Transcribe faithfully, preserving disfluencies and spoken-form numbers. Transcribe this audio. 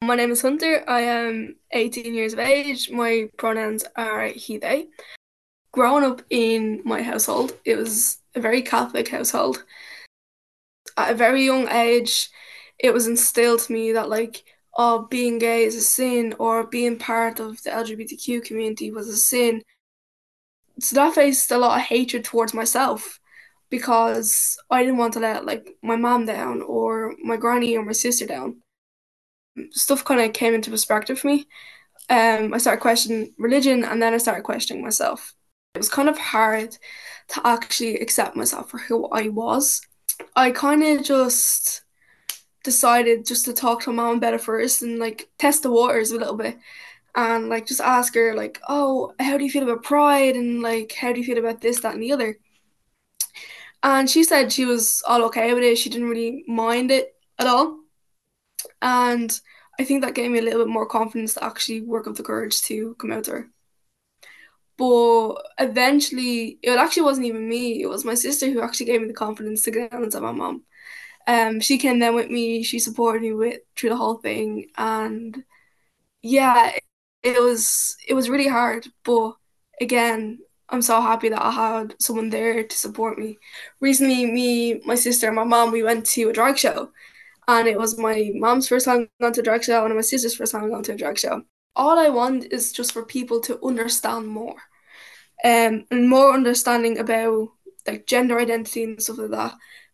my name is Hunter. I am eighteen years of age. My pronouns are he, they. Growing up in my household, it was a very Catholic household. At a very young age, it was instilled to me that, like, oh, being gay is a sin, or being part of the L G B T Q community was a sin. So that faced a lot of hatred towards myself because I didn't want to let, like, my mom down or my granny or my sister down. Stuff kind of came into perspective for me. um, I started questioning religion, and then I started questioning myself. It was kind of hard to actually accept myself for who I was. I kind of just decided just to talk to my mom about it first and like test the waters a little bit and like just ask her like, oh, how do you feel about pride and like how do you feel about this, that, and the other? And she said she was all okay with it. She didn't really mind it at all. And I think that gave me a little bit more confidence to actually work up the courage to come out to her. But eventually, it actually wasn't even me. It was my sister who actually gave me the confidence to get down and tell my mom. Um, she came down with me. She supported me with through the whole thing, and yeah, it, it was it was really hard. But again, I'm so happy that I had someone there to support me. Recently, me, my sister, and my mom, we went to a drag show, and it was my mom's first time going to a drag show, and my sister's first time going to a drag show. All I want is just for people to understand more um, and more understanding about like gender identity and stuff like that.